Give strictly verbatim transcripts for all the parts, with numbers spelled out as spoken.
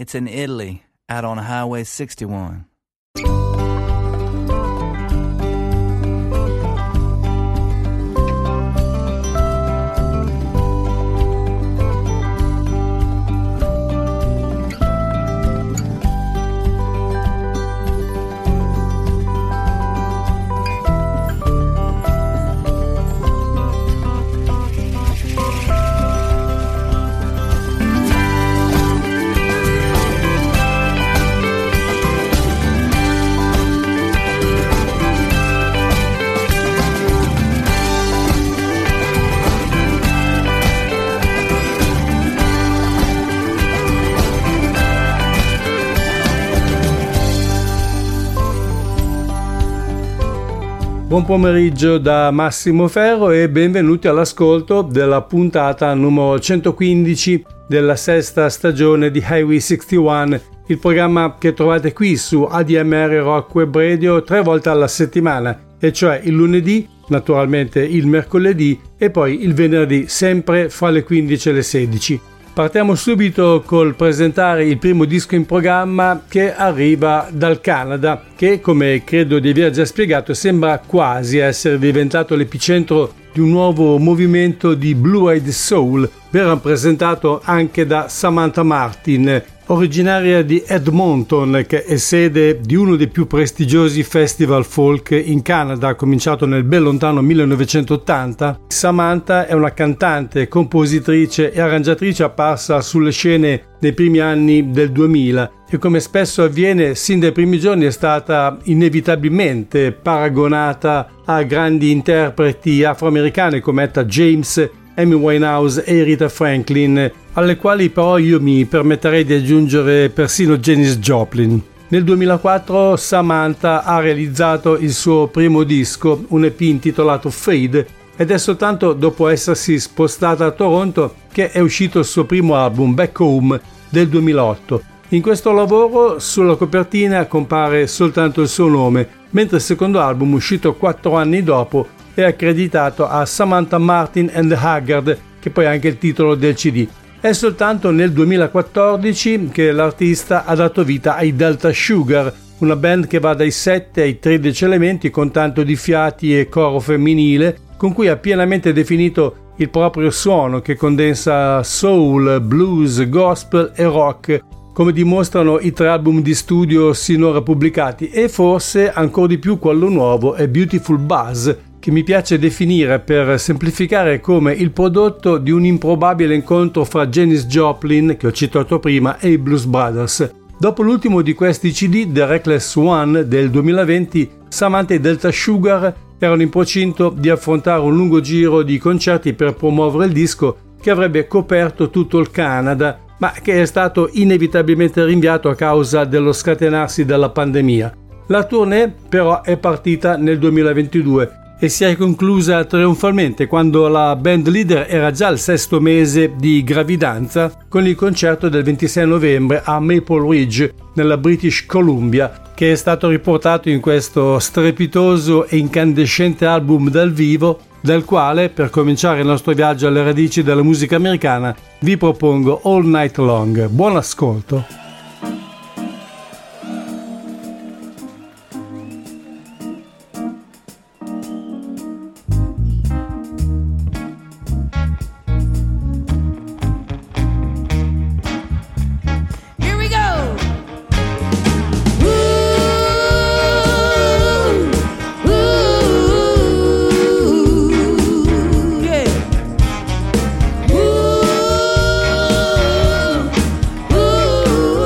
It's in Italy, out on Highway sixty-one. Buon pomeriggio da Massimo Ferro e benvenuti all'ascolto della puntata numero centoquindici della sesta stagione di Highway sessantuno, il programma che trovate qui su A D M R Rock Web Radio tre volte alla settimana, e cioè il lunedì, naturalmente il mercoledì e poi il venerdì, sempre fra le quindici e le sedici. Partiamo subito col presentare il primo disco in programma, che arriva dal Canada, che, come credo di aver già spiegato, sembra quasi essere diventato l'epicentro di un nuovo movimento di Blue-Eyed Soul, ben rappresentato anche da Samantha Martin, originaria di Edmonton, che è sede di uno dei più prestigiosi festival folk in Canada, cominciato nel ben lontano millenovecentottanta. Samantha è una cantante, compositrice e arrangiatrice apparsa sulle scene nei primi anni del duemila e, come spesso avviene sin dai primi giorni, è stata inevitabilmente paragonata a grandi interpreti afroamericane come Etta James, Amy Winehouse e Rita Franklin, alle quali però io mi permetterei di aggiungere persino Janis Joplin. Nel duemilaquattro Samantha ha realizzato il suo primo disco, un E P intitolato Fade, ed è soltanto dopo essersi spostata a Toronto che è uscito il suo primo album, Back Home, del duemilaotto. In questo lavoro sulla copertina compare soltanto il suo nome, mentre il secondo album, uscito quattro anni dopo, è accreditato a Samantha Martin and the Haggard, che poi è anche il titolo del C D. È soltanto nel duemilaquattordici che l'artista ha dato vita ai Delta Sugar, una band che va dai sette ai tredici elementi con tanto di fiati e coro femminile, con cui ha pienamente definito il proprio suono, che condensa soul, blues, gospel e rock, come dimostrano i tre album di studio sinora pubblicati, e forse ancora di più quello nuovo è Beautiful Buzz, che mi piace definire, per semplificare, come il prodotto di un improbabile incontro fra Janis Joplin, che ho citato prima, e i Blues Brothers. Dopo l'ultimo di questi C D, The Reckless One del duemilaventi, Samantha e Delta Sugar erano in procinto di affrontare un lungo giro di concerti per promuovere il disco, che avrebbe coperto tutto il Canada, ma che è stato inevitabilmente rinviato a causa dello scatenarsi della pandemia. La tournée però è partita nel duemilaventidue e si è conclusa trionfalmente quando la band leader era già al sesto mese di gravidanza, con il concerto del ventisei novembre a Maple Ridge, nella British Columbia, che è stato riportato in questo strepitoso e incandescente album dal vivo, dal quale, per cominciare il nostro viaggio alle radici della musica americana, vi propongo All Night Long. Buon ascolto! Ooh,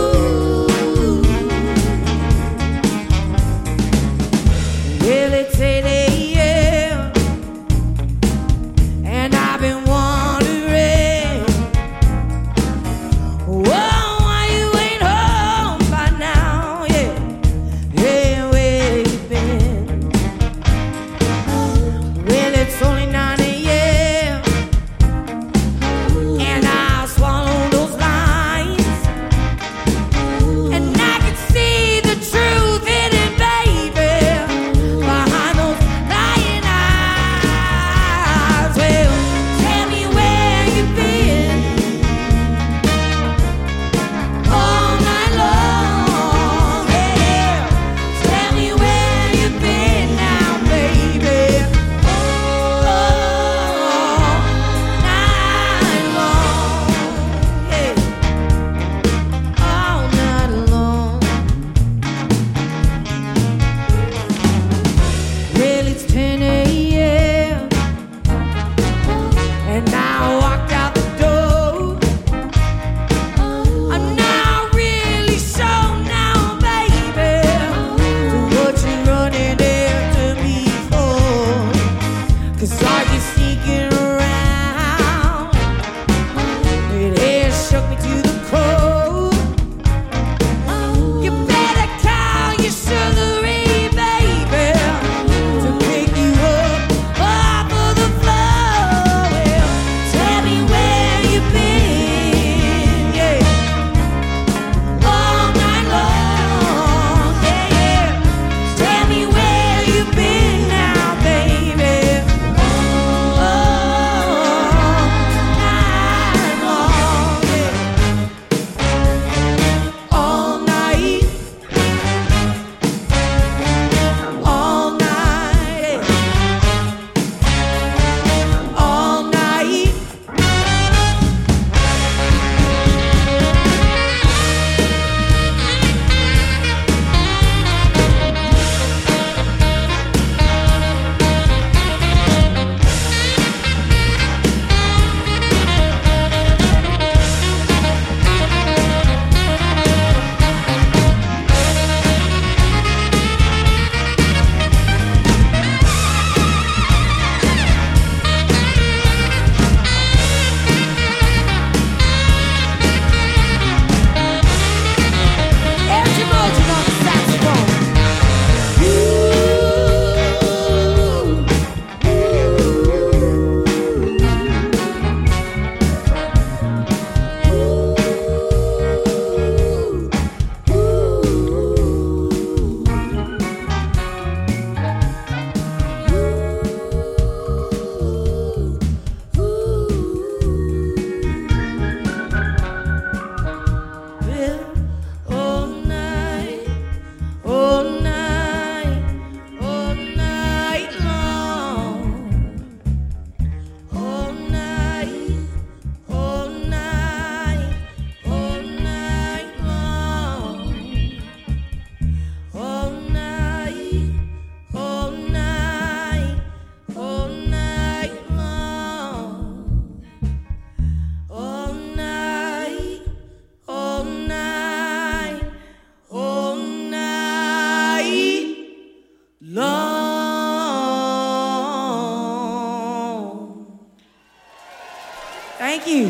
Thank you.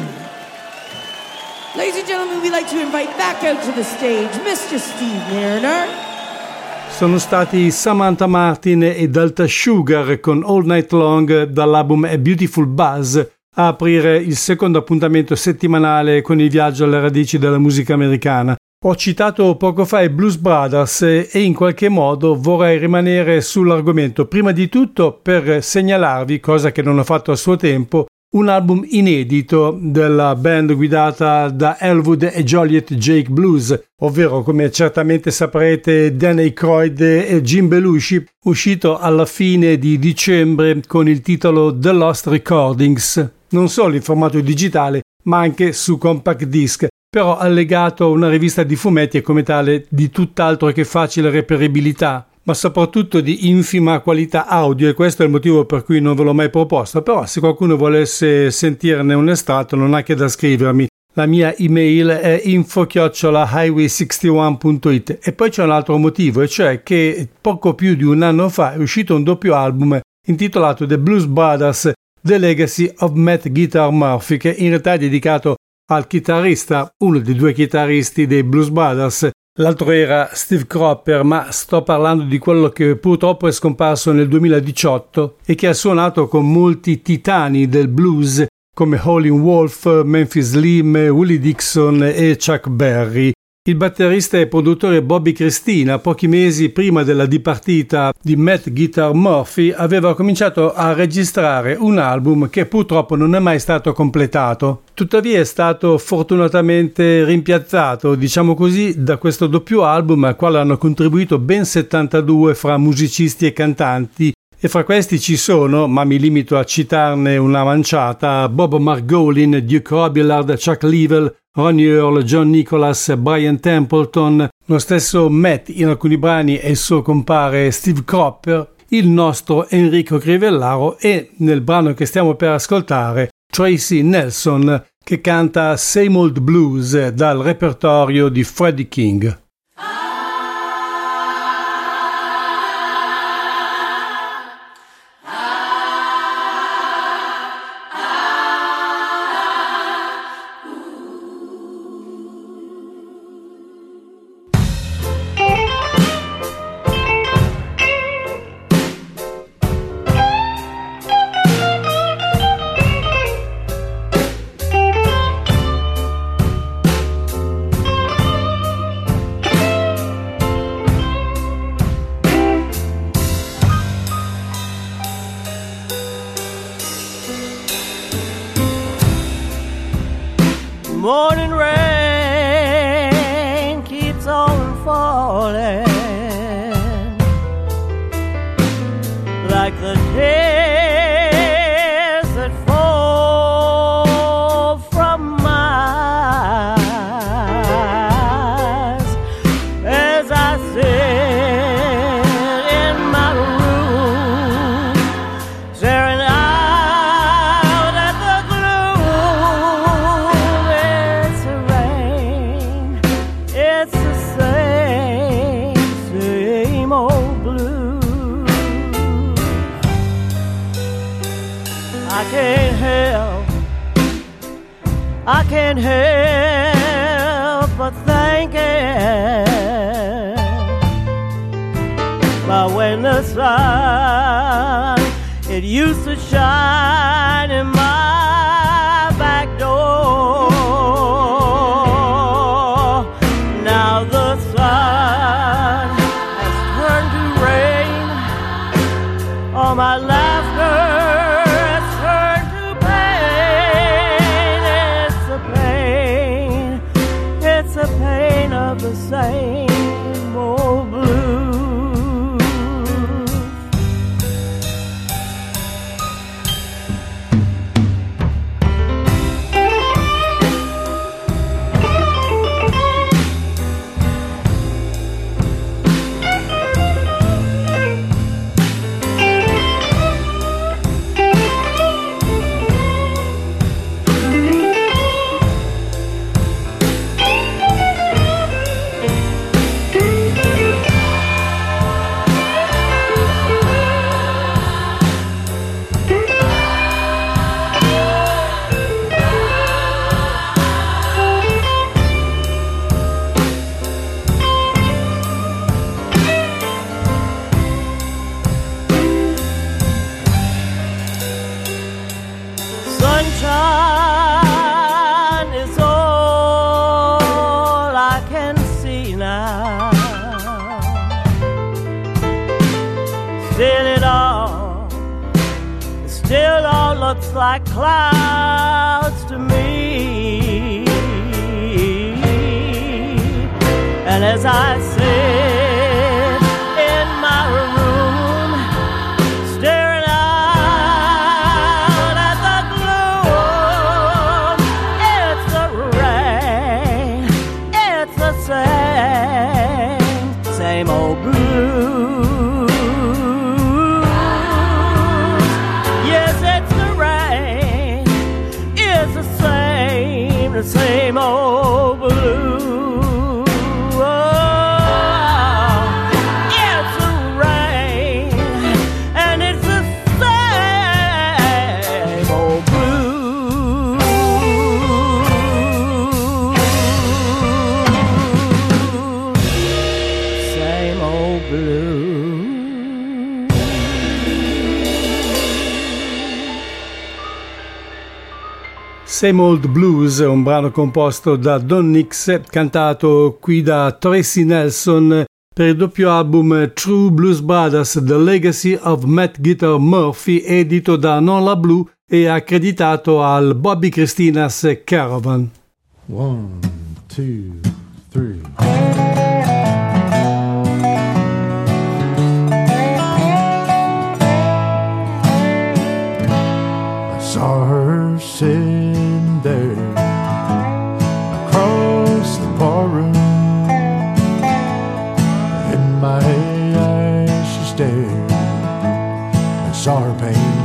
Ladies and gentlemen, we'd like to invite back out to the stage Mister Steve Mariner. Sono stati Samantha Martin e Delta Sugar con All Night Long dall'album A Beautiful Buzz a aprire il secondo appuntamento settimanale con il viaggio alle radici della musica americana. Ho citato poco fa i Blues Brothers e in qualche modo vorrei rimanere sull'argomento, prima di tutto per segnalarvi, cosa che non ho fatto a suo tempo, un album inedito della band guidata da Elwood e Joliet Jake Blues, ovvero, come certamente saprete, Dan Aykroyd e Jim Belushi, uscito alla fine di dicembre con il titolo The Lost Recordings, non solo in formato digitale ma anche su compact disc, però allegato a una rivista di fumetti e come tale di tutt'altro che facile reperibilità, ma soprattutto di infima qualità audio, e questo è il motivo per cui non ve l'ho mai proposto. Però se qualcuno volesse sentirne un estratto non ha che da scrivermi. La mia email è info chiocciola highway sessantuno punto it. E poi c'è un altro motivo, e cioè che poco più di un anno fa è uscito un doppio album intitolato The Blues Brothers The Legacy of Matt Guitar Murphy, che in realtà è dedicato al chitarrista, uno dei due chitarristi dei Blues Brothers. L'altro era Steve Cropper, ma sto parlando di quello che purtroppo è scomparso nel duemiladiciotto e che ha suonato con molti titani del blues come Howlin' Wolf, Memphis Slim, Willie Dixon e Chuck Berry. Il batterista e produttore Bobby Cristina, pochi mesi prima della dipartita di Matt Guitar Murphy, aveva cominciato a registrare un album che purtroppo non è mai stato completato. Tuttavia è stato fortunatamente rimpiazzato, diciamo così, da questo doppio album al quale hanno contribuito ben settantadue fra musicisti e cantanti, e fra questi ci sono, ma mi limito a citarne una manciata, Bob Margolin, Duke Robillard, Chuck Leavell, Ronnie Earl, John Nicholas, Brian Templeton, lo stesso Matt in alcuni brani e il suo compare Steve Cropper, il nostro Enrico Crivellaro e, nel brano che stiamo per ascoltare, Tracy Nelson, che canta Same Old Blues dal repertorio di Freddie King. Morning rain keeps on falling like the tears that fall from my eyes as I sit in my room staring out at the gloom. It's a rain, it's the same, same old blue. I can't help, I can't help but thinking about when the sun, it used to shine in my back door. Now the sun has turned to rain. All my laughter has turned to pain. It's a pain, it's a pain of the same old blues. looks like clouds to me. And as I sit in my room, staring out at the gloom, it's the rain, it's the same, same old blues. Yes, it's the rain, it's the same, the same old blues. Same Old Blues è un brano composto da Don Nix, cantato qui da Tracy Nelson per il doppio album True Blues Brothers The Legacy of Matt Guitar Murphy, edito da Non La Blue e accreditato al Bobby Christina's Caravan. One, two, three. I saw her sitting there across the barroom. In my eyes she stared. I saw her pain.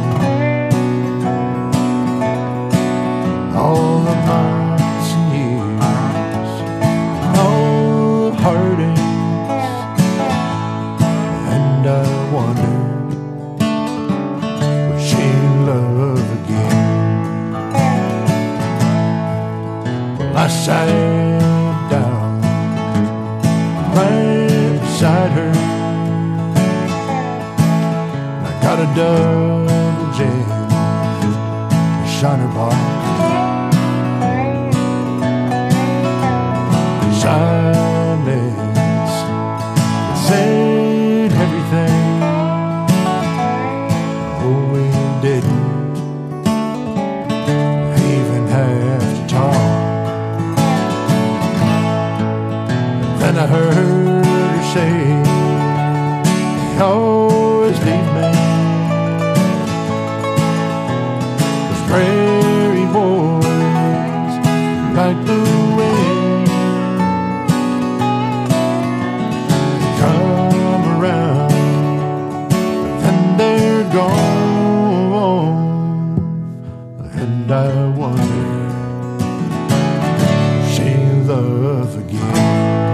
All the months and years, all the heartaches, and I wondered, would she love again? Well, I sat down right beside her, and I got a double gin, a shiner bar. Silence, it said everything. Oh, we didn't even have to talk. Then I heard her say, "You always leave me." Those prairie boys like the wind. Gone, and I wonder if she'll love again.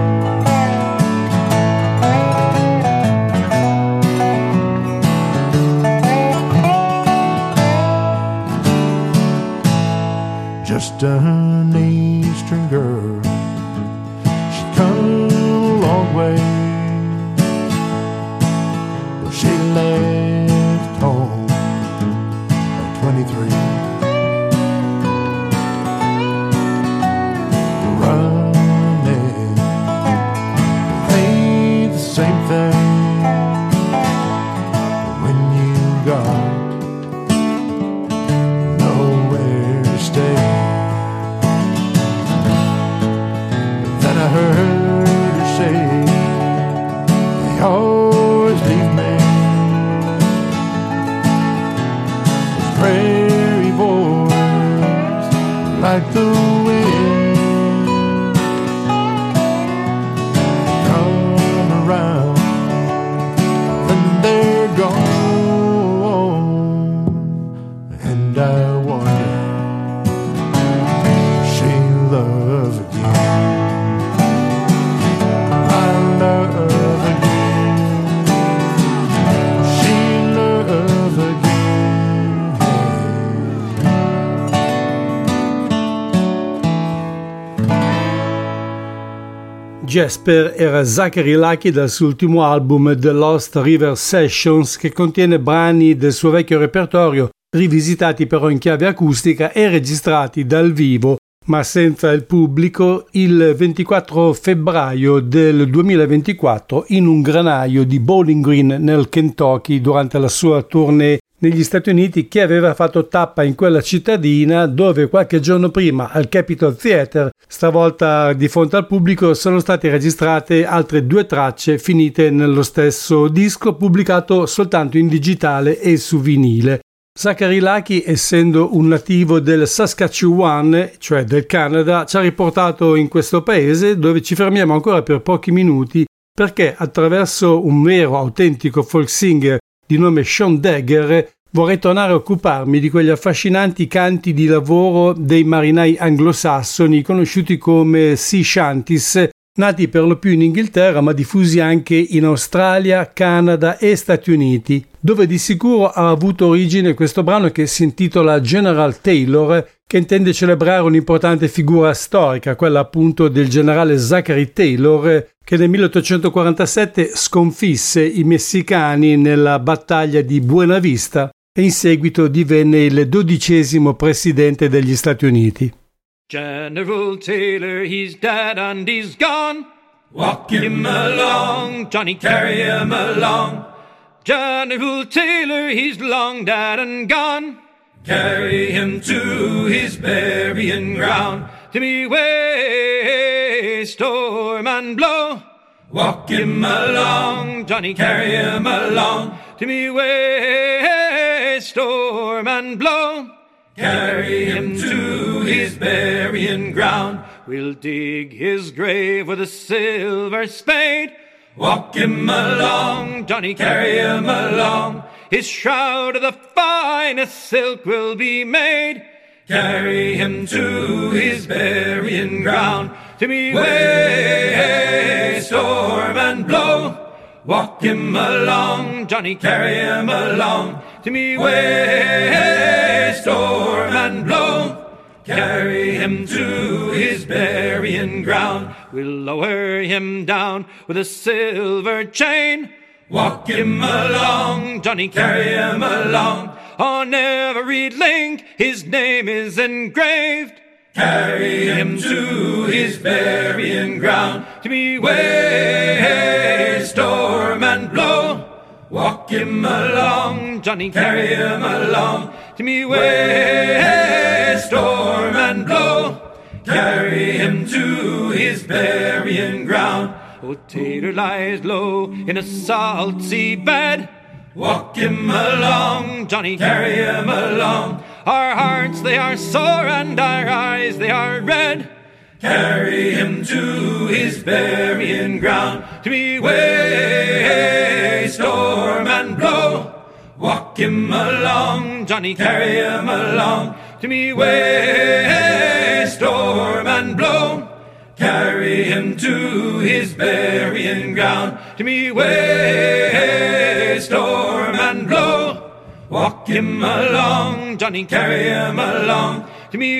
Just an Eastern girl, she's come a long way. Well, she left home at twenty-three, running ain't the same thing when you got nowhere to stay. Then I heard her say, "They always leave me." Prairie boys like the wind come around and they're gone, and I wonder if she'll love again. I love again. She'll love again. Jasper era Zachary Lucky dal suo ultimo album The Lost River Sessions, che contiene brani del suo vecchio repertorio rivisitati però in chiave acustica e registrati dal vivo ma senza il pubblico il ventiquattro febbraio del duemilaventiquattro in un granaio di Bowling Green nel Kentucky durante la sua tournée negli Stati Uniti che aveva fatto tappa in quella cittadina dove qualche giorno prima al Capitol Theatre, stavolta di fronte al pubblico, sono state registrate altre due tracce finite nello stesso disco pubblicato soltanto in digitale e su vinile. Zachary Lucky, essendo un nativo del Saskatchewan, cioè del Canada, ci ha riportato in questo paese dove ci fermiamo ancora per pochi minuti perché attraverso un vero autentico folk singer di nome Sean Dagger vorrei tornare a occuparmi di quegli affascinanti canti di lavoro dei marinai anglosassoni conosciuti come sea shanties, nati per lo più in Inghilterra ma diffusi anche in Australia, Canada e Stati Uniti, dove di sicuro ha avuto origine questo brano che si intitola General Taylor, che intende celebrare un'importante figura storica, quella appunto del generale Zachary Taylor, che nel milleottocentoquarantasette sconfisse i messicani nella battaglia di Buena Vista e in seguito divenne il dodicesimo presidente degli Stati Uniti. General Taylor, he's dead and he's gone. Walk him along, Johnny, carry him along. General Taylor, he's long dead and gone. Carry him to his burying ground. To me way, storm and blow. Walk him along, Johnny, carry him along. To me way, storm and blow. Carry him to his burying ground. We'll dig his grave with a silver spade. Walk him along, Johnny, carry him along. His shroud of the finest silk will be made. Carry him to his burying ground. To me way, storm and blow. Walk him along, Johnny, carry him along. To me way, storm and blow. Carry him to his burying ground. We'll lower him down with a silver chain. Walk him along, Johnny, carry him along. On every link his name is engraved. Carry him to his burying ground. To me way, storm and blow. Walk him along, Johnny, carry him along. To me way, storm and blow. Carry him to his burying ground. Oh, Taylor lies low in a salt sea bed. Walk him along, Johnny, carry him along. Our hearts, they are sore and our eyes, they are red. Carry him to his burying ground. To me way, storm and blow. Walk him along, Johnny, carry him along. To me way, storm and blow. Carry him to his burying ground. To me way, storm and blow. Walk him along, Johnny, carry him along. To me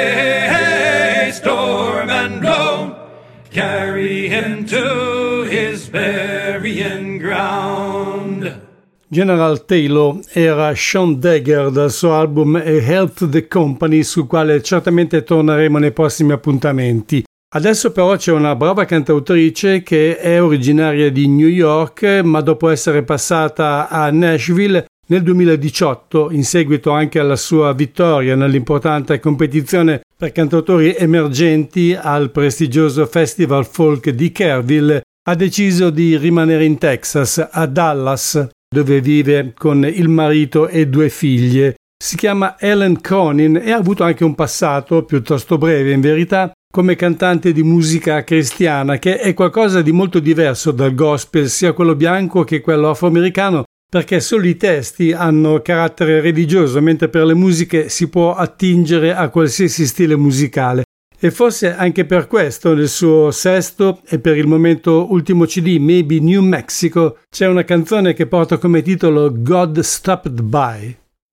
way, storm and blow. Carry him to his burying ground. General Taylor era Sean Dagger dal suo album A Health the Company, sul quale certamente torneremo nei prossimi appuntamenti. Adesso però c'è una brava cantautrice che è originaria di New York, ma dopo essere passata a Nashville nel duemiladiciotto, in seguito anche alla sua vittoria nell'importante competizione per cantautori emergenti al prestigioso Festival Folk di Kerrville, ha deciso di rimanere in Texas, a Dallas, dove vive con il marito e due figlie. Si chiama Ellen Cronin e ha avuto anche un passato, piuttosto breve in verità, come cantante di musica cristiana, che è qualcosa di molto diverso dal gospel, sia quello bianco che quello afroamericano, perché solo i testi hanno carattere religioso, mentre per le musiche si può attingere a qualsiasi stile musicale. E forse anche per questo nel suo sesto e per il momento ultimo C D, Maybe New Mexico, c'è una canzone che porta come titolo God Stopped By.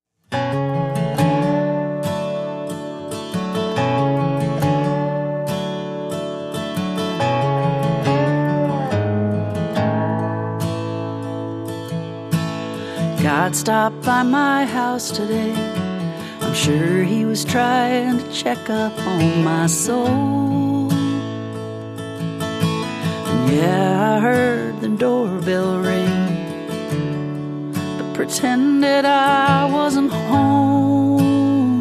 God stopped by my house today. I'm sure he was trying to check up on my soul. And yeah, I heard the doorbell ring, but pretended I wasn't home,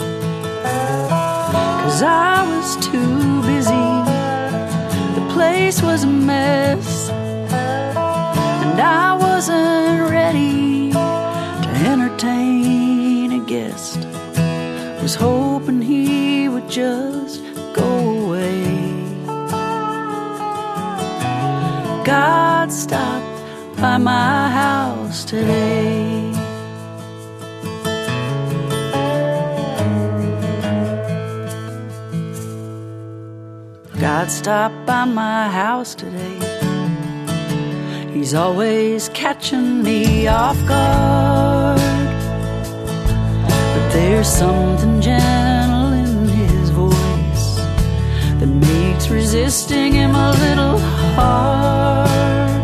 'cause I was too busy. The place was a mess, and I wasn't ready to entertain a guest. Was hoping he would just go away. God stopped by my house today. God stopped by my house today. He's always catching me off guard, but there's something gentle in his voice that makes resisting him a little hard.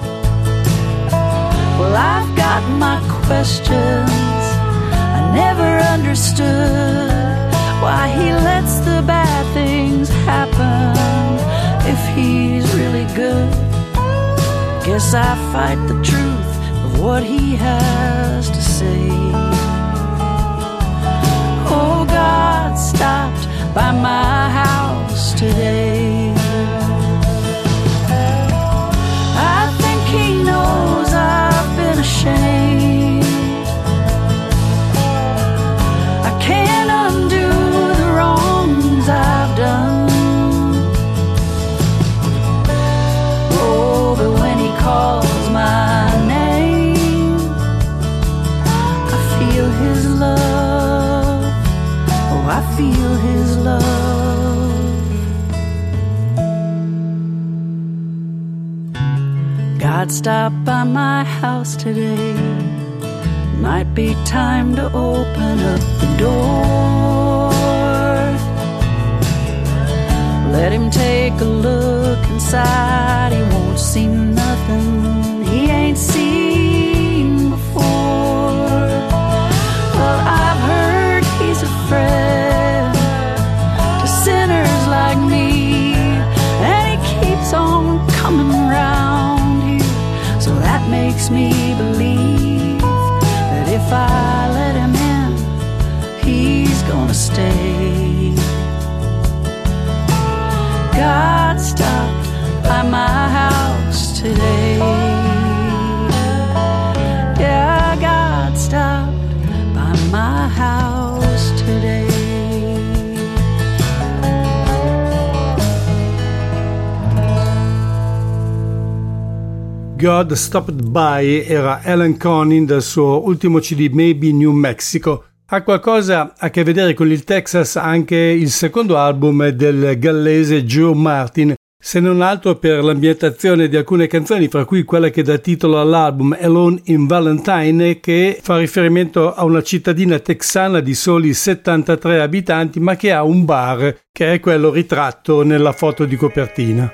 Well, I've got my questions. I never understood why he lets the bad things happen if he's really good. Guess I fight the truth of what he has to say. Oh, God stopped by my house today. I think he knows I've been ashamed. I can't undo the wrongs I've done. Oh, but when he calls my name, I feel his love. Oh, I feel his love. God stopped by my house today. Might be time to open up the door. Let him take a look inside. He won't see nothing he ain't seen before. Well, I've heard he's a friend to sinners like me, and he keeps on coming round here. So that makes me believe that if I let him in, he's gonna stay. God stopped by my house today. Yeah, God stopped by my house today. God Stopped By era Alan Conin dal suo ultimo C D Maybe New Mexico. Ha qualcosa a che vedere con il Texas anche il secondo album del gallese Joe Martin, se non altro per l'ambientazione di alcune canzoni, fra cui quella che dà titolo all'album Alone in Valentine, che fa riferimento a una cittadina texana di soli settantatré abitanti, ma che ha un bar che è quello ritratto nella foto di copertina.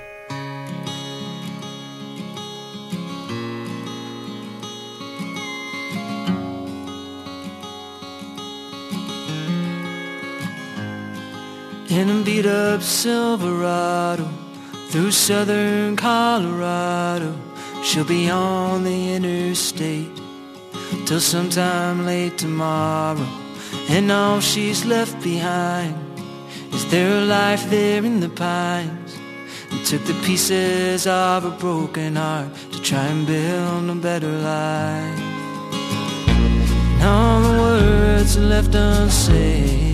In a beat-up Silverado, through southern Colorado, she'll be on the interstate till sometime late tomorrow. And all she's left behind is their life there in the pines, and took the pieces of a broken heart to try and build a better life. And all the words left unsaid,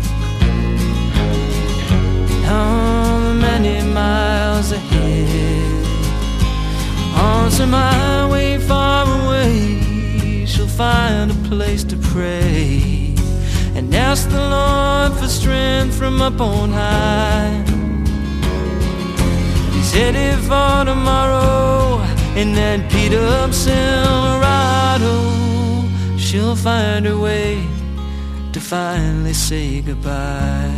all the many miles ahead, on some highway far away, she'll find a place to pray and ask the Lord for strength from up on high. He's headed for tomorrow in that beat-up Silverado. She'll find her way to finally say goodbye.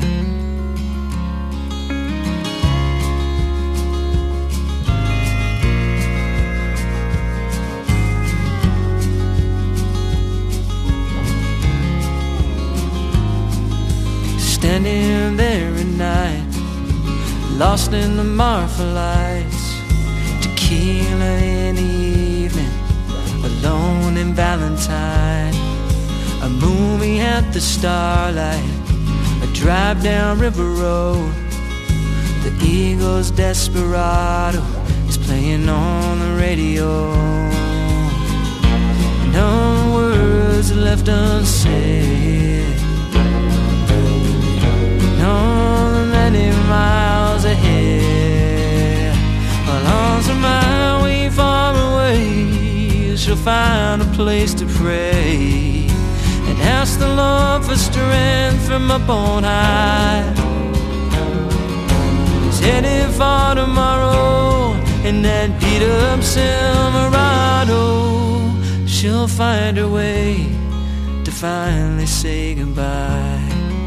Standing there at night, lost in the Marfa lights, tequila in the evening, alone in Valentine. A movie at the Starlight, a drive down River Road. The Eagles' Desperado is playing on the radio. No words left unsaid. No many miles ahead. While on some highway far away, she'll find a place to pray and ask the Lord for strength from up on high. He's headed for tomorrow in that beat up Silverado. She'll find her way to finally say goodbye.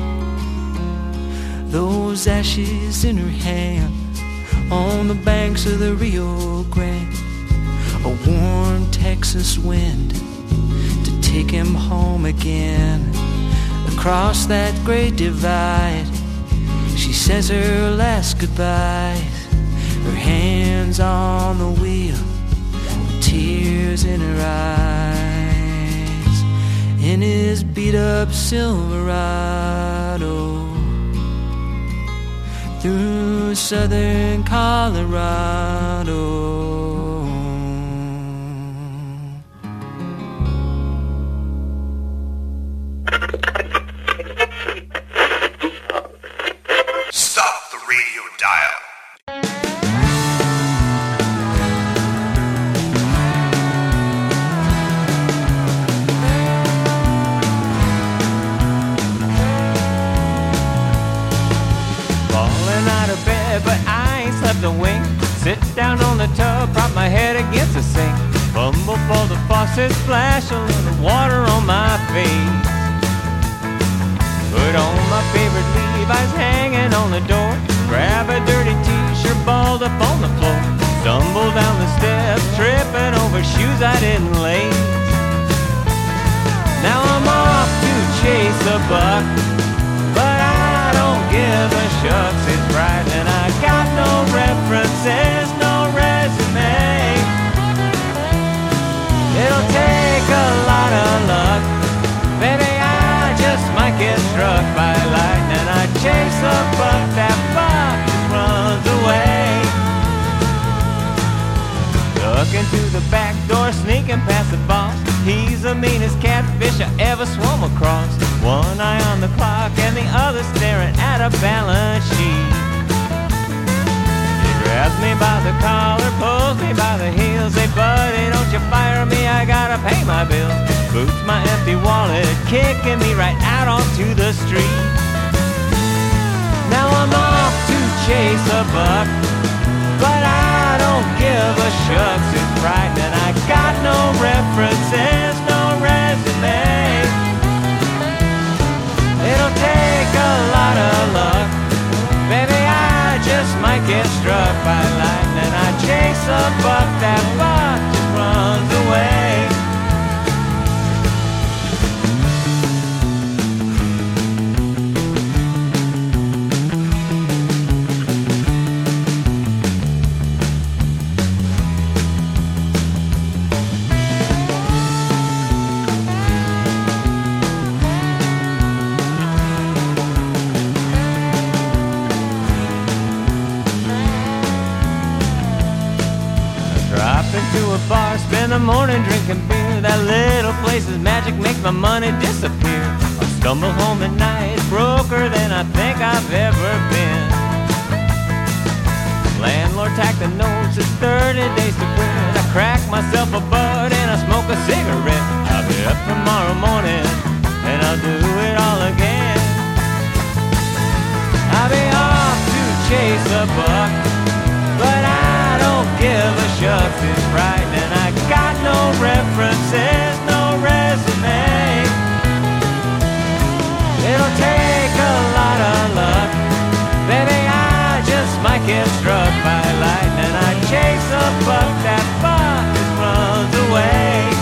Those ashes in her hand on the banks of the Rio Grande, a warm Texas wind to take him home again. Across that great divide, she says her last goodbyes, her hands on the wheel, tears in her eyes, in his beat-up Silverado, through southern Colorado. Stop the radio dial. But I ain't slept a wink. Sit down on the tub, prop my head against the sink. Fumble for the faucet, splash a little water on my face. Put on my favorite Levi's hanging on the door. Grab a dirty t-shirt balled up on the floor. Stumble down the steps, tripping over shoes I didn't lace. Now I'm off to chase a buck, but I don't give a shucks. It's right and I got no references, no resume. It'll take a lot of luck, baby, I just might get struck by lightning. I chase a buck, that buck just runs away. Ducking through the back door, sneaking past the boss. He's the meanest catfish I ever swum across. One eye on the clock and the other staring at a balance sheet. He grabs me by the collar, pulls me by the heels. Say, buddy, don't you fire me, I gotta pay my bills. Boots my empty wallet, kicking me right out onto the street. Now I'm off to chase a buck, but I don't give a shucks. It's frightening, I got no references, no resume. It'll take a lot of luck, baby, I just might get struck by lightning. I chase a buck, that buck just runs away. To a bar, spend the morning drinking beer. That little place's magic makes my money disappear. I stumble home at night, broker than I think I've ever been. Landlord tacked the notes, it's thirty days to quit. I crack myself a bud and I smoke a cigarette. I'll be up tomorrow morning and I'll do it all again. I'll be off to chase a buck, but I don't give a shucks. It's frightening, I got no references, no resume. It'll take a lot of luck, baby, I just might get struck by lightning. I chase a buck, that buck just runs away.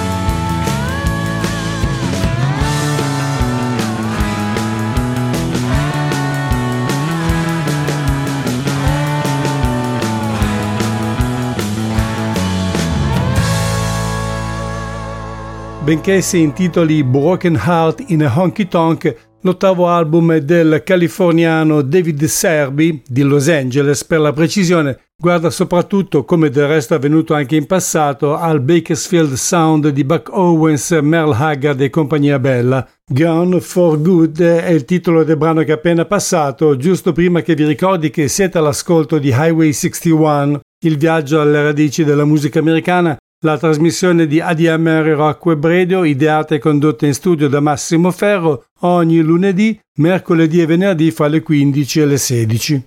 benché si intitoli Broken Heart in a Honky Tonk, l'ottavo album del californiano David Serby, di Los Angeles per la precisione, guarda soprattutto, come del resto è avvenuto anche in passato, al Bakersfield Sound di Buck Owens, Merle Haggard e compagnia bella. Gone for Good è il titolo del brano che è appena passato, giusto prima che vi ricordi che siete all'ascolto di Highway sessantuno, il viaggio alle radici della musica americana, la trasmissione di A D M R Rock Web Radio, ideata e condotta in studio da Massimo Ferro, ogni lunedì, mercoledì e venerdì fra le quindici e le sedici.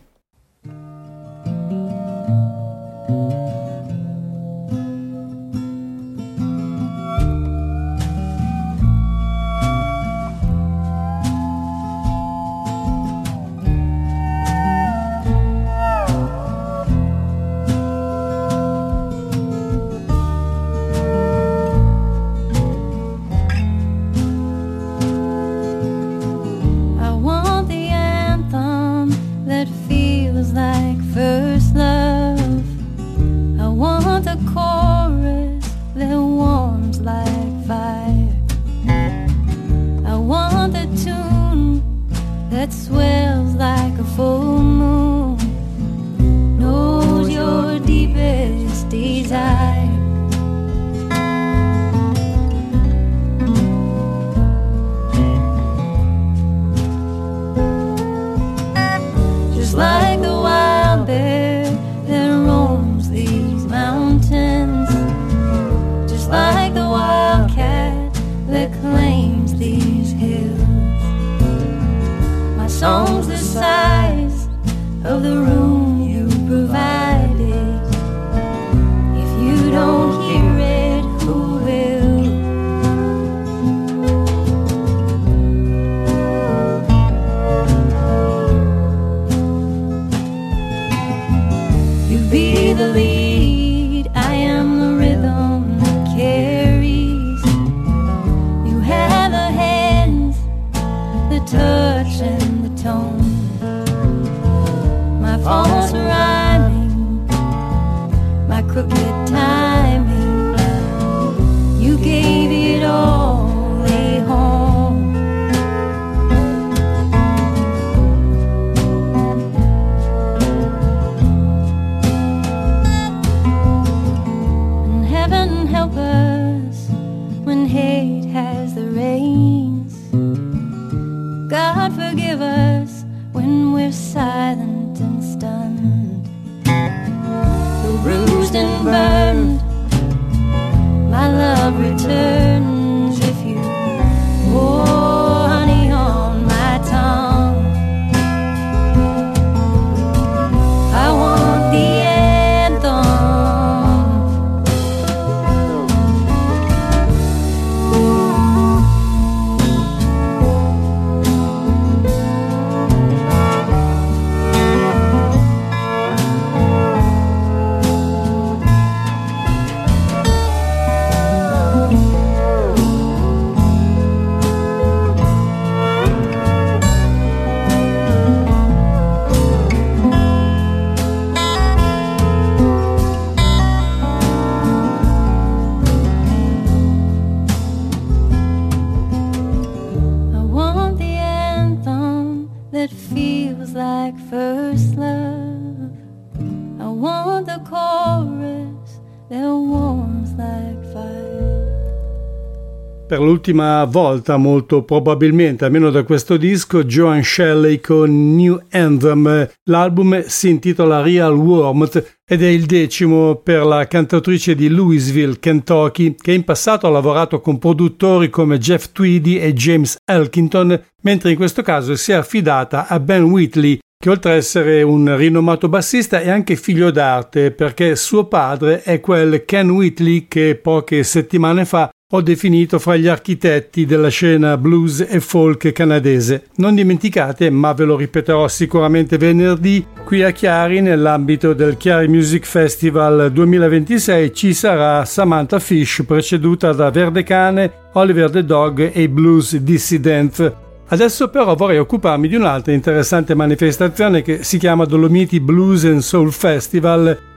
Per l'ultima volta, molto probabilmente, almeno da questo disco, Joan Shelley con New Anthem. L'album si intitola Real Warmth ed è il decimo per la cantautrice di Louisville, Kentucky, che in passato ha lavorato con produttori come Jeff Tweedy e James Elkington, mentre in questo caso si è affidata a Ben Wheatley, che oltre a essere un rinomato bassista è anche figlio d'arte, perché suo padre è quel Ken Wheatley che poche settimane fa ho definito fra gli architetti della scena blues e folk canadese. Non dimenticate, ma ve lo ripeterò sicuramente venerdì, qui a Chiari, nell'ambito del Chiari Music Festival duemilaventisei, ci sarà Samantha Fish, preceduta da Verde Cane, Oliver the Dog e i Blues Dissident. Adesso però vorrei occuparmi di un'altra interessante manifestazione che si chiama Dolomiti Blues and Soul Festival,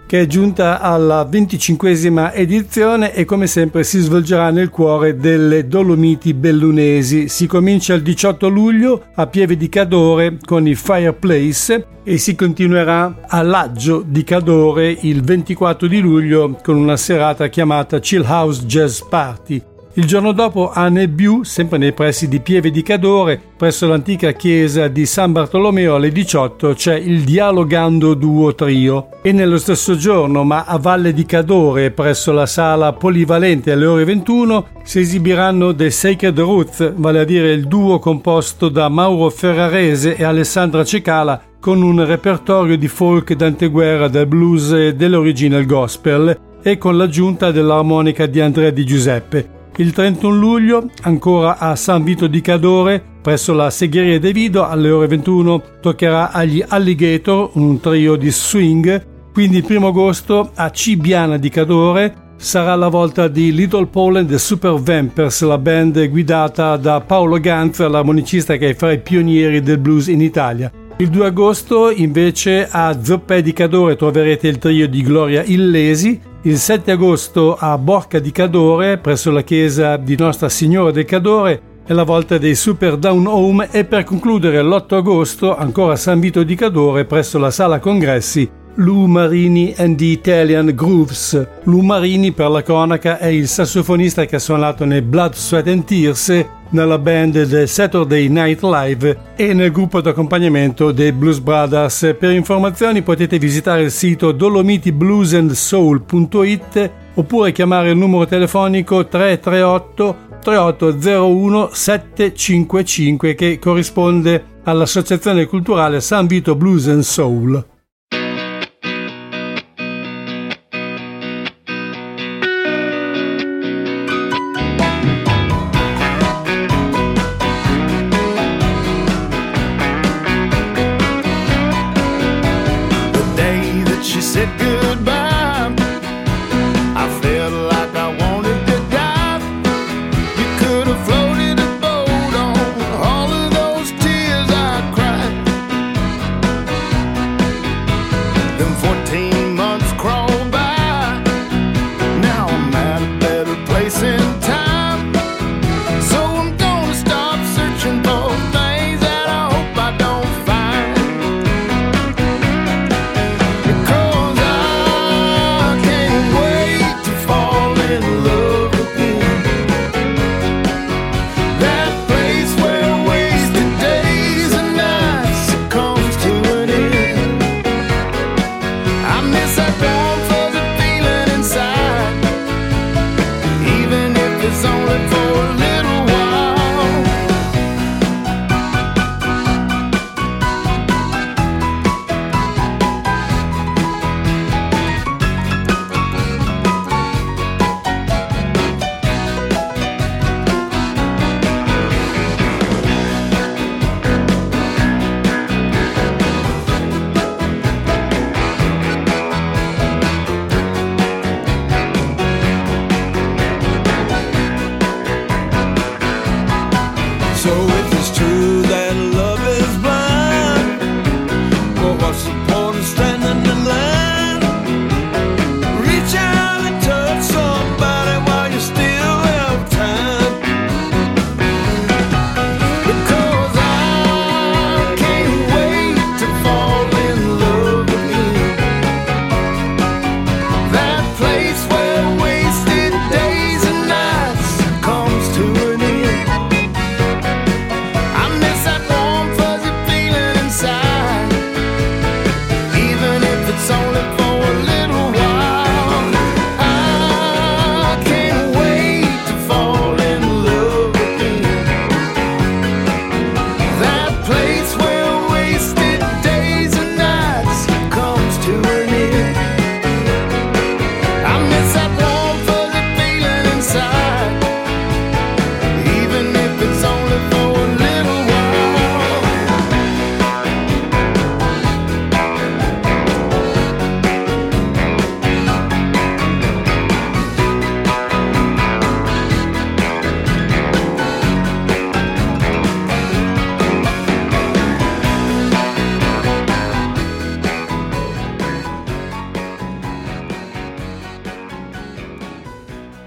che è giunta alla venticinquesima edizione e come sempre si svolgerà nel cuore delle Dolomiti bellunesi. Si comincia il diciotto luglio a Pieve di Cadore con il Fireplace e si continuerà a Laggio di Cadore il ventiquattro di luglio con una serata chiamata Chill House Jazz Party. Il giorno dopo a Nebbiu, sempre nei pressi di Pieve di Cadore, presso l'antica chiesa di San Bartolomeo alle diciotto c'è il Dialogando Duo Trio e nello stesso giorno, ma a Valle di Cadore, presso la sala polivalente alle ore ventuno, si esibiranno The Sacred Roots, vale a dire il duo composto da Mauro Ferrarese e Alessandra Cecala con un repertorio di folk d'anteguerra, del blues e dell'original gospel e con l'aggiunta dell'armonica di Andrea Di Giuseppe. Il trentuno luglio, ancora a San Vito di Cadore, presso la Segheria De Vido, alle ore ventuno, toccherà agli Alligator, un trio di swing. Quindi il primo agosto a Cibiana di Cadore sarà la volta di Little Paul and the Super Vampers, la band guidata da Paolo Ganz, l'armonicista che è fra i pionieri del blues in Italia. Il due agosto invece a Zoppè di Cadore troverete il trio di Gloria Illesi. Il sette agosto a Borca di Cadore, presso la chiesa di Nostra Signora del Cadore, è la volta dei Super Down Home e per concludere l'otto agosto ancora a San Vito di Cadore, presso la Sala Congressi, Lou Marini and the Italian Grooves. Lou Marini, per la cronaca, è il sassofonista che ha suonato nei Blood, Sweat and Tears, nella band del Saturday Night Live e nel gruppo d'accompagnamento dei Blues Brothers. Per informazioni potete visitare il sito dolomiti blues and soul punto it oppure chiamare il numero telefonico tre tre otto tre otto zero uno sette cinque cinque che corrisponde all'Associazione Culturale San Vito Blues and Soul.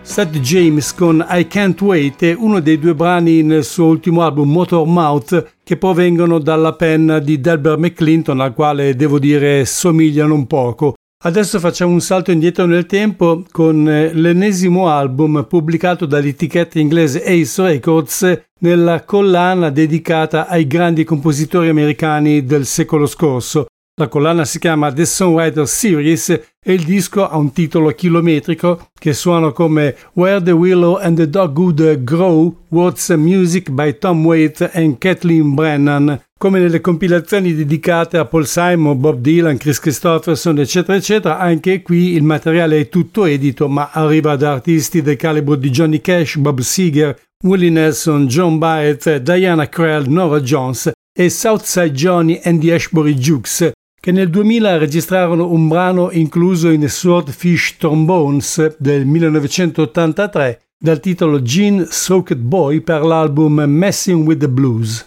Seth James con I Can't Wait è uno dei due brani nel suo ultimo album Motor Mouth che provengono dalla penna di Delbert McClinton, al quale devo dire somigliano un poco. Adesso facciamo un salto indietro nel tempo con l'ennesimo album pubblicato dall'etichetta inglese Ace Records nella collana dedicata ai grandi compositori americani del secolo scorso. La collana si chiama The Songwriter Series e il disco ha un titolo chilometrico che suona come Where the Willow and the Dogwood Grow, Words and Music by Tom Waits and Kathleen Brennan. Come nelle compilazioni dedicate a Paul Simon, Bob Dylan, Chris Christopherson, eccetera, eccetera, anche qui il materiale è tutto edito, ma arriva da artisti del calibro di Johnny Cash, Bob Seger, Willie Nelson, John Baez, Diana Krall, Norah Jones e Southside Johnny and the Ashbury Jukes, che nel duemila registrarono un brano incluso in Swordfish Trombones del millenovecentottantatré dal titolo Gin Soaked Boy per l'album Messing with the Blues.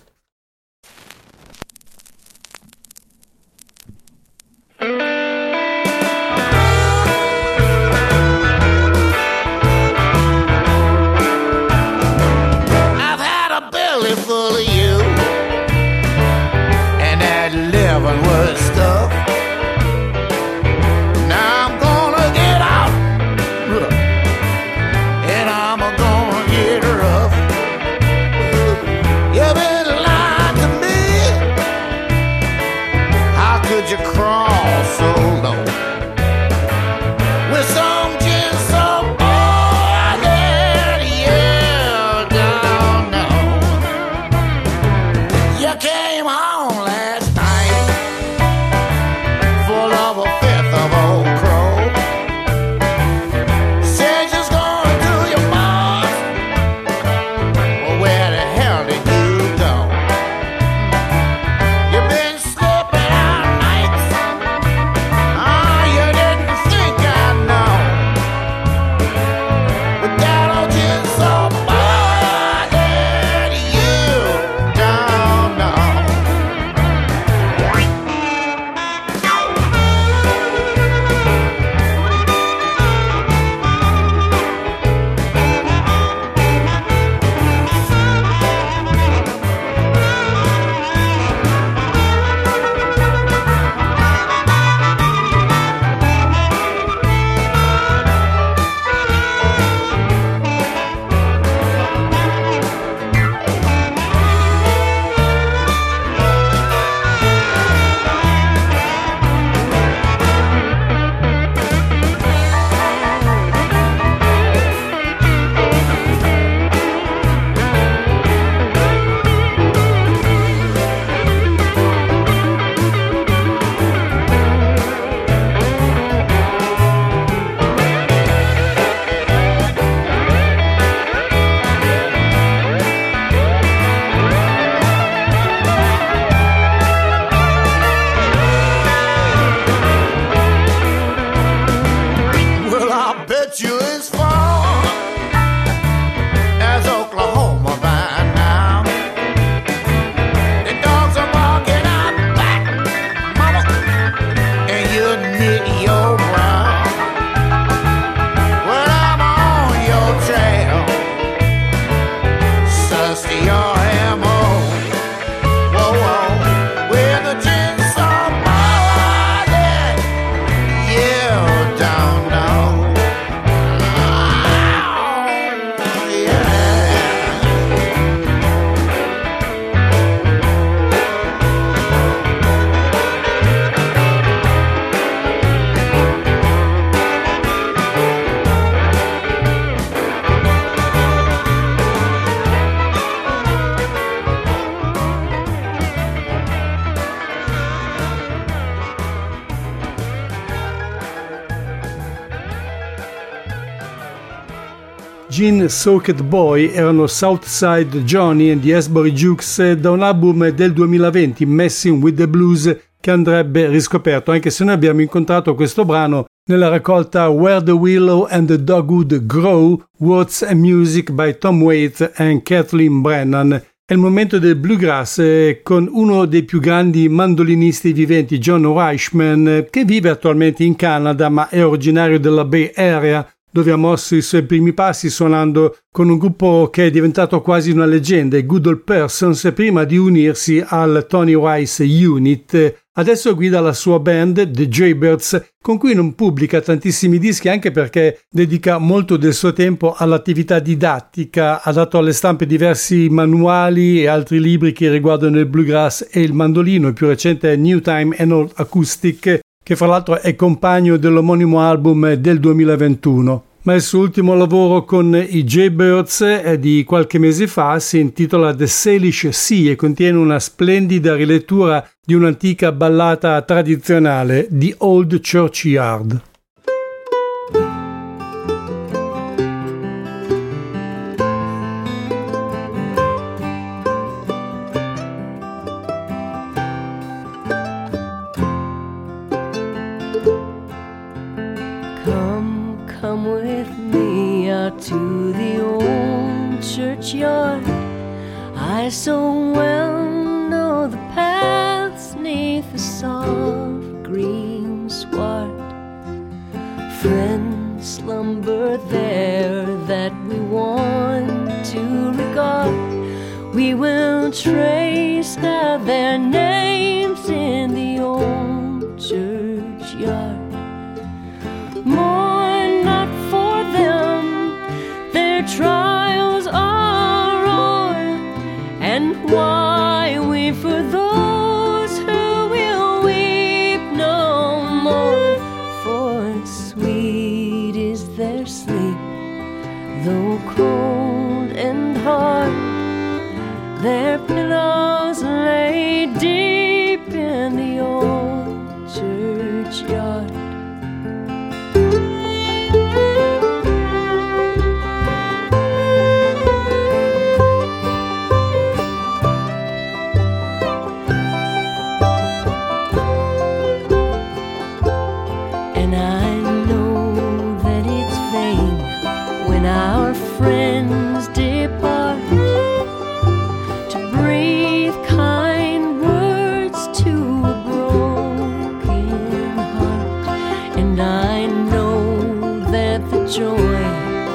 Gin Soaked Boy erano Southside Johnny and the Ashbury Jukes da un album del duemilaventi, Messing with the Blues, che andrebbe riscoperto, anche se noi abbiamo incontrato questo brano nella raccolta Where the Willow and the Dogwood Grow, Words and Music by Tom Waits and Kathleen Brennan. È il momento del bluegrass eh, con uno dei più grandi mandolinisti viventi, John Reichman, che vive attualmente in Canada ma è originario della Bay Area, dove ha mosso i suoi primi passi suonando con un gruppo che è diventato quasi una leggenda, i Good Old Persons, prima di unirsi al Tony Wise Unit. Adesso guida la sua band, The Jaybirds, con cui non pubblica tantissimi dischi anche perché dedica molto del suo tempo all'attività didattica. Ha dato alle stampe diversi manuali e altri libri che riguardano il bluegrass e il mandolino. Il più recente è New Time and Old Acoustic, che fra l'altro è compagno dell'omonimo album del duemilaventuno. Ma il suo ultimo lavoro con i Jaybirds è di qualche mese fa, si intitola The Salish Sea e contiene una splendida rilettura di un'antica ballata tradizionale, The Old Churchyard. To the old churchyard, I so well know the paths neath the soft green sward. Friends slumber there that we want to regard. We will trace out their names in the old churchyard. Mourn not for them, their trials are o'er, and why weep for those who will weep no more? For sweet is their sleep, though cold and hard. Their pillows lay deep in the old churchyard. Friends depart to breathe kind words to a broken heart, and I know that the joy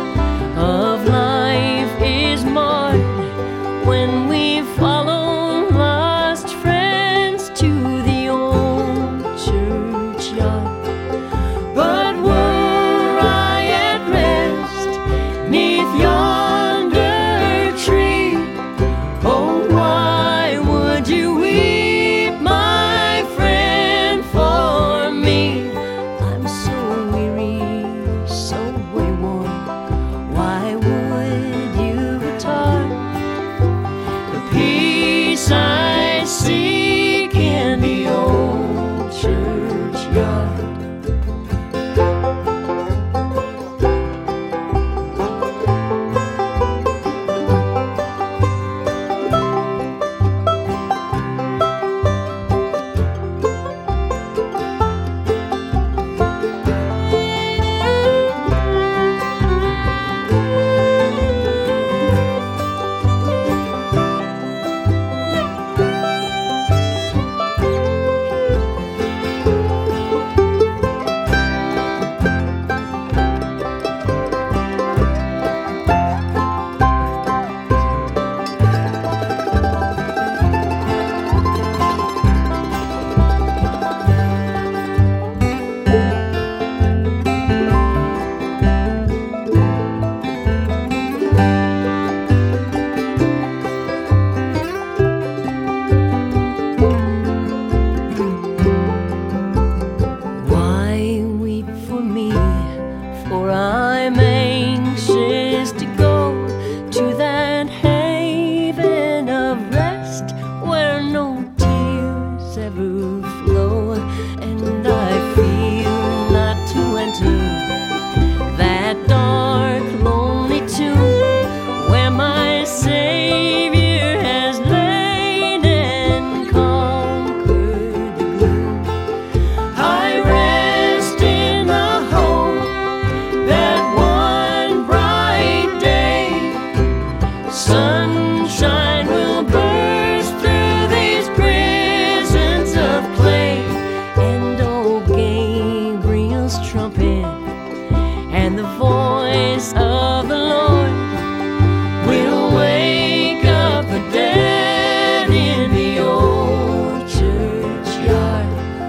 of life is marred when we follow lost friends to the old churchyard. But were I at rest neath yonder tree, oh, why would you weep, my friend, for me? I'm so weary, so wayworn, why would you retard the peace I seek in the old churchyard? Trumpet and the voice voice of the Lord will wake up the dead in the old churchyard.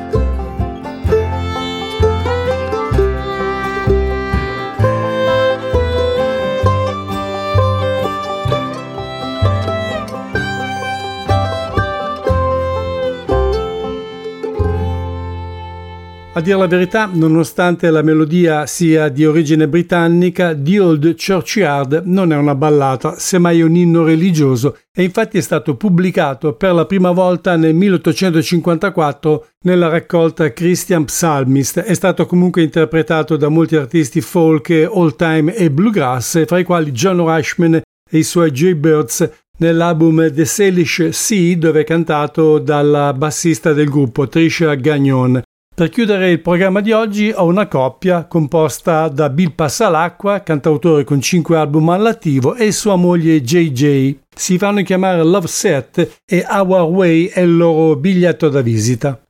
A dire la verità, nonostante la melodia sia di origine britannica, The Old Churchyard non è una ballata, semmai un inno religioso, e infatti è stato pubblicato per la prima volta nel milleottocentocinquantaquattro nella raccolta Christian Psalmist. È stato comunque interpretato da molti artisti folk, old time e bluegrass, fra i quali John Rashman e i suoi Jaybirds, nell'album The Salish Sea, dove è cantato dalla bassista del gruppo Tricia Gagnon. Per chiudere il programma di oggi ho una coppia composta da Bill Passalacqua, cantautore con cinque album all'attivo, e sua moglie J J. Si fanno chiamare Love Set e Our Way è il loro biglietto da visita.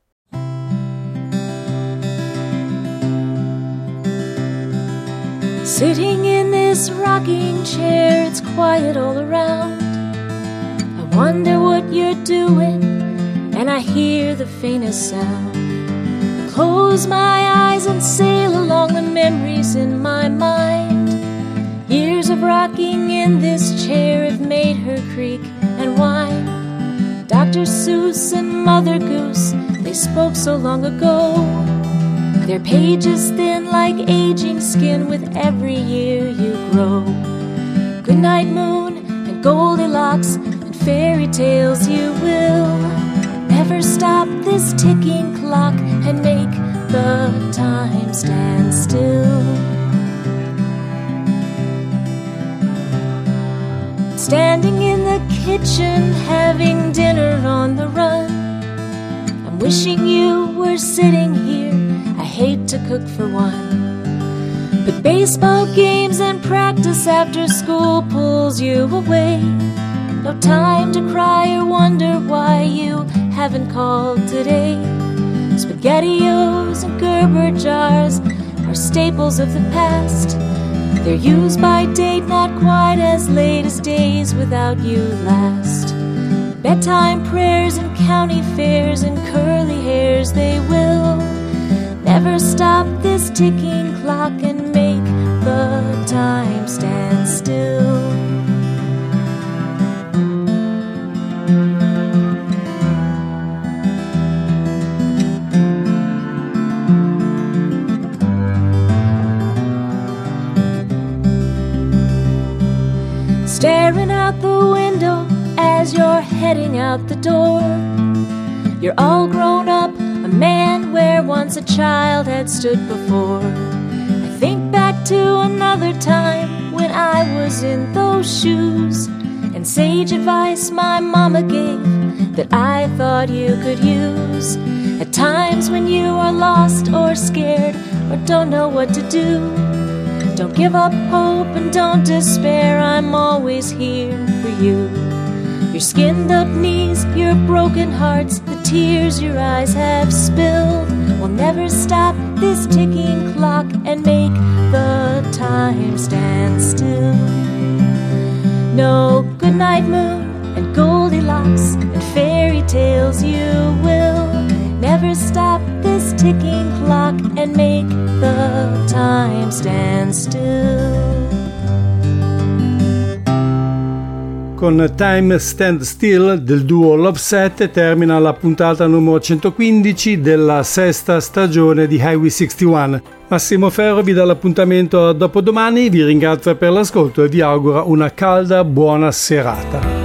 Sitting in this rocking chair, it's quiet all around. I wonder what you're doing, and I hear the faintest sound. Close my eyes and sail along the memories in my mind. Years of rocking in this chair have made her creak and whine. Doctor Seuss and Mother Goose, they spoke so long ago. Their pages thin like aging skin with every year you grow. Goodnight moon and Goldilocks and fairy tales you will never stop this ticking clock and make the time stand still. Standing in the kitchen, having dinner on the run. I'm wishing you were sitting here. I hate to cook for one, but baseball games and practice after school pulls you away. No time to cry or wonder why you haven't called today. SpaghettiOs and Gerber jars are staples of the past. They're used by date, not quite as late as days without you last. Bedtime prayers and county fairs and curly hairs, they will never stop this ticking clock and make the time stand still. Staring out the window as you're heading out the door. You're all grown up, a man where once a child had stood before. I think back to another time when I was in those shoes, and sage advice my mama gave that I thought you could use. At times when you are lost or scared or don't know what to do, don't give up hope and don't despair, I'm always here for you. Your skinned up knees, your broken hearts, the tears your eyes have spilled will never stop this ticking clock and make the time stand still. No goodnight moon and Goldilocks and fairy tales you will never stop this ticking clock and make the time stand still. Con Time Stand Still del duo Love Set termina la puntata numero centoquindici della sesta stagione di Highway sessantuno. Massimo Ferro vi dà l'appuntamento a dopodomani, vi ringrazio per l'ascolto e vi auguro una calda buona serata.